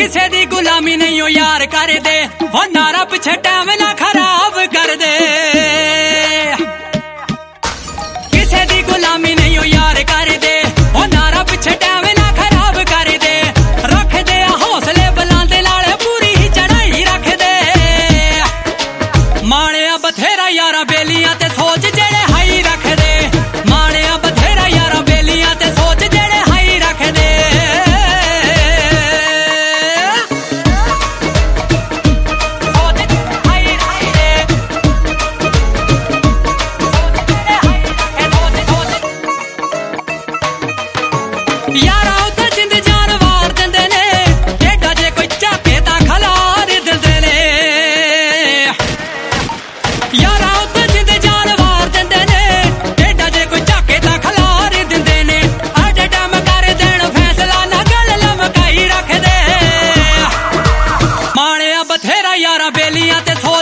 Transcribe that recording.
किसे दी गुलामी नहीं हो यार कर दे, हो नारा पिछे टाइम ना खराब कर दे। किसे दी गुलामी नहीं हो यार कर दे, हो नारा पिछे टाइम ना खराब कर दे। रख दे हौसले बुलंद नाल पूरी ही चढ़ाई रख दे। माणिया बथेरा यारा बेलियां ते सोच जेड़े हाई रख दे। माणिया बथेरा यारा बेलियां ते सोच जेड़े हाई रख दे। यारा उते जिंद जान वार दिंदे ने, एडा जे कोई झाके तां खलार दिंदे ने। यारा उते जिंद जान वार दिंदे ने, एडा जे कोई झाके तां खलार दिंदे ने। अडे टैम कर देण फैसला ना गल लमकाई रख दे। माणिया बथेरा यारा बेलियां ते